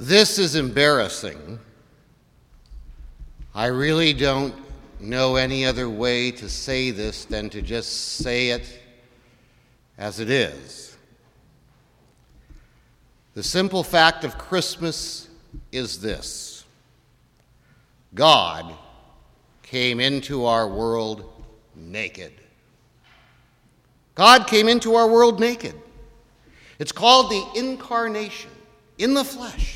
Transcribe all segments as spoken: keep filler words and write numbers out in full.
This is embarrassing. I really don't know any other way to say this than to just say it as it is. The simple fact of Christmas is this: God came into our world naked. God came into our world naked. It's called the incarnation, in the flesh.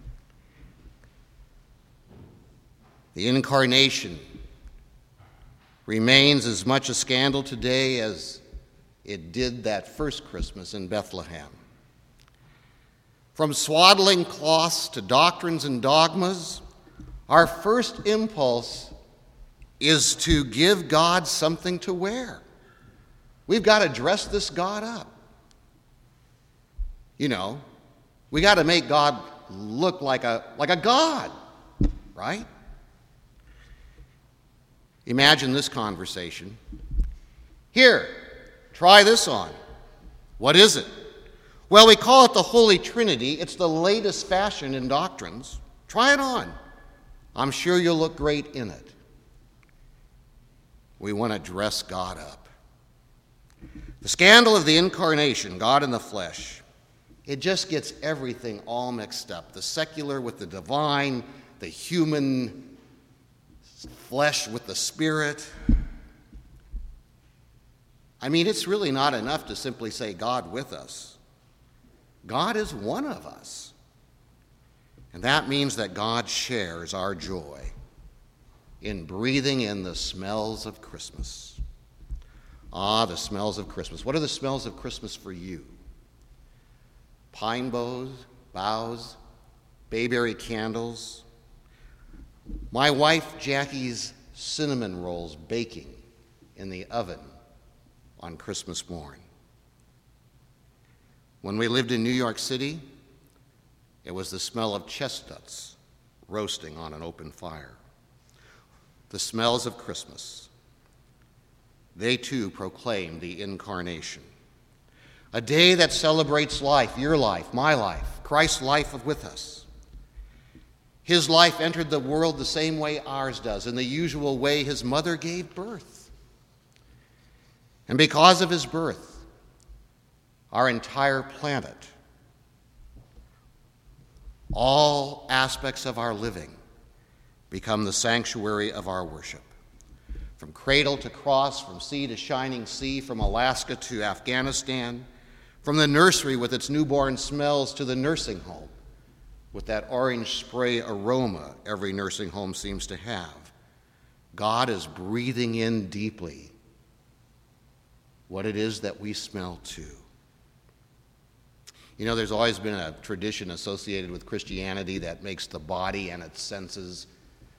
The incarnation remains as much a scandal today as it did that first Christmas in Bethlehem. From swaddling cloths to doctrines and dogmas, our first impulse is to give God something to wear. We've got to dress this God up. You know, we got to make God look like a like a god, right? Imagine this conversation. Here, try this on. What is it? Well, we call it the Holy Trinity. It's the latest fashion in doctrines. Try it on. I'm sure you'll look great in it. We want to dress God up. The scandal of the incarnation, God in the flesh, it just gets everything all mixed up. The secular with the divine, the human flesh with the spirit. I mean, it's really not enough to simply say God with us. God is one of us. And that means that God shares our joy in breathing in the smells of Christmas. Ah, the smells of Christmas. What are the smells of Christmas for you? Pine boughs, boughs, bayberry candles. My wife Jackie's cinnamon rolls baking in the oven on Christmas morn. When we lived in New York City, it was the smell of chestnuts roasting on an open fire. The smells of Christmas. They too proclaim the incarnation. A day that celebrates life, your life, my life, Christ's life with us. His life entered the world the same way ours does, in the usual way his mother gave birth. And because of his birth, our entire planet, all aspects of our living, become the sanctuary of our worship. From cradle to cross, from sea to shining sea, from Alaska to Afghanistan, from the nursery with its newborn smells to the nursing home, with that orange spray aroma every nursing home seems to have. God is breathing in deeply what it is that we smell too. You know, there's always been a tradition associated with Christianity that makes the body and its senses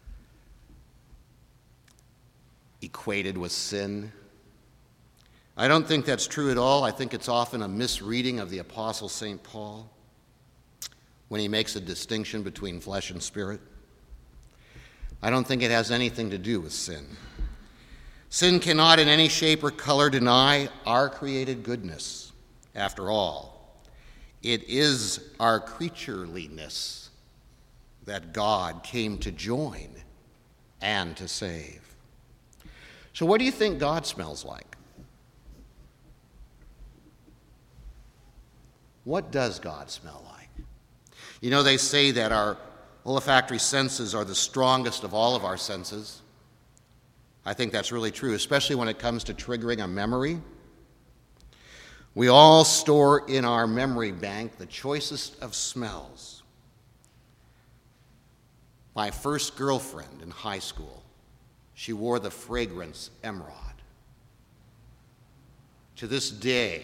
equated with sin. I don't think that's true at all. I think it's often a misreading of the Apostle Saint Paul when he makes a distinction between flesh and spirit. I don't think it has anything to do with sin. Sin cannot in any shape or color deny our created goodness. After all, it is our creatureliness that God came to join and to save. So what do you think God smells like? What does God smell like? You know, they say that our olfactory senses are the strongest of all of our senses. I think that's really true, especially when it comes to triggering a memory. We all store in our memory bank the choicest of smells. My first girlfriend in high school, she wore the fragrance Emerald. To this day,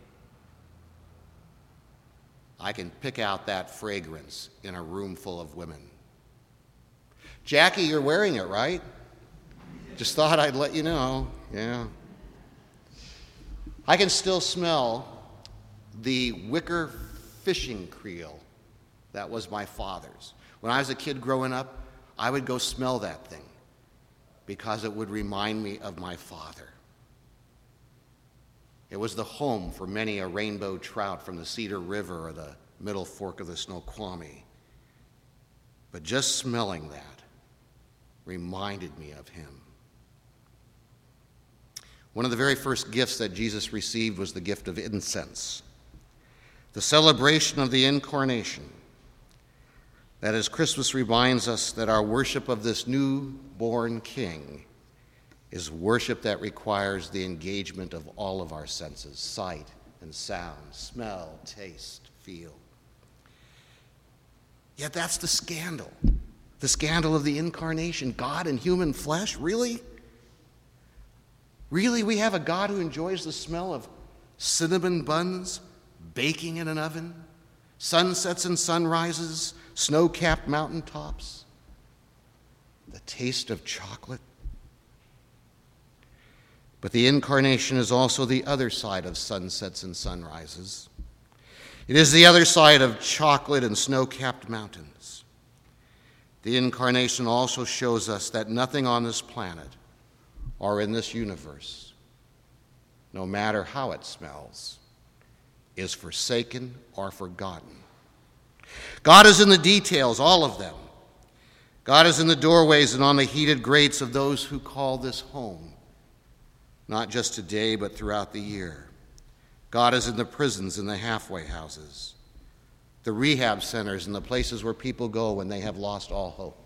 I can pick out that fragrance in a room full of women. Jackie, you're wearing it, right? Just thought I'd let you know. Yeah. I can still smell the wicker fishing creel that was my father's. When I was a kid growing up, I would go smell that thing because it would remind me of my father. It was the home for many a rainbow trout from the Cedar River or the Middle Fork of the Snoqualmie. But just smelling that reminded me of him. One of the very first gifts that Jesus received was the gift of incense, the celebration of the incarnation. That as Christmas reminds us that our worship of this newborn King is worship that requires the engagement of all of our senses, sight and sound, smell, taste, feel. Yet that's the scandal, the scandal of the incarnation. God in human flesh, really? Really, we have a God who enjoys the smell of cinnamon buns baking in an oven, sunsets and sunrises, snow-capped mountaintops, the taste of chocolate. But the incarnation is also the other side of sunsets and sunrises. It is the other side of chocolate and snow-capped mountains. The incarnation also shows us that nothing on this planet or in this universe, no matter how it smells, is forsaken or forgotten. God is in the details, all of them. God is in the doorways and on the heated grates of those who call this home, not just today, but throughout the year. God is in the prisons and the halfway houses, the rehab centers and the places where people go when they have lost all hope.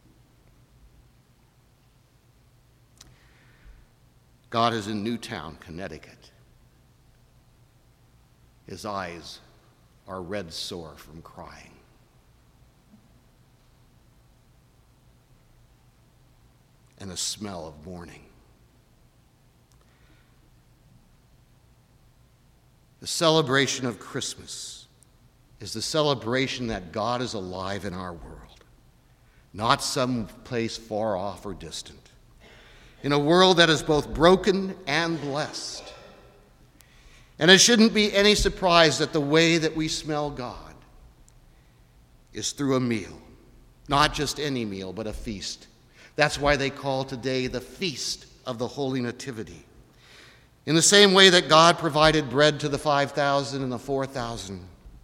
God is in Newtown, Connecticut. His eyes are red sore from crying. And the smell of mourning. The celebration of Christmas is the celebration that God is alive in our world, not some place far off or distant. In a world that is both broken and blessed. And it shouldn't be any surprise that the way that we smell God is through a meal. Not just any meal, but a feast. That's why they call today the Feast of the Holy Nativity. In the same way that God provided bread to the five thousand and the four thousand,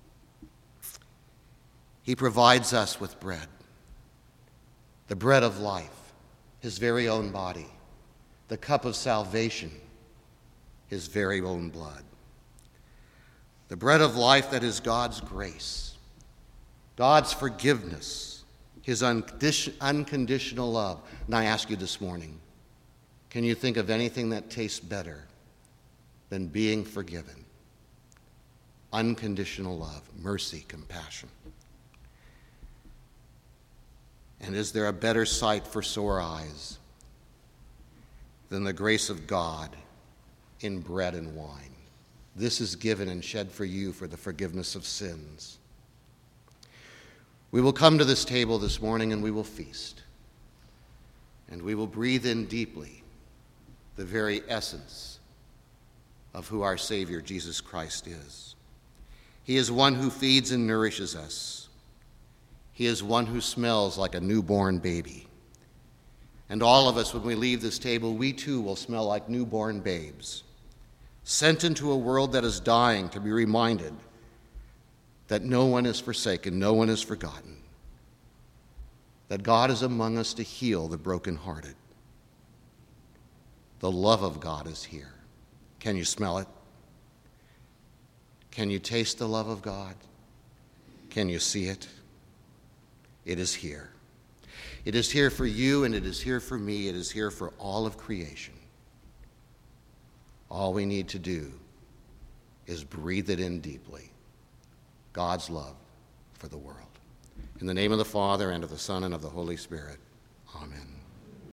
he provides us with bread. The bread of life, his very own body. The cup of salvation, his very own blood. The bread of life that is God's grace, God's forgiveness, his unconditional love. And I ask you this morning, can you think of anything that tastes better than being forgiven? Unconditional love, mercy, compassion. And is there a better sight for sore eyes than the grace of God in bread and wine? This is given and shed for you for the forgiveness of sins. We will come to this table this morning and we will feast. And we will breathe in deeply the very essence of who our Savior, Jesus Christ, is. He is one who feeds and nourishes us. He is one who smells like a newborn baby. And all of us, when we leave this table, we too will smell like newborn babes, sent into a world that is dying to be reminded that no one is forsaken, no one is forgotten, that God is among us to heal the brokenhearted. The love of God is here. Can you smell it? Can you taste the love of God? Can you see it? It is here. It is here for you, and it is here for me. It is here for all of creation. All we need to do is breathe it in deeply. God's love for the world. In the name of the Father, and of the Son, and of the Holy Spirit. Amen.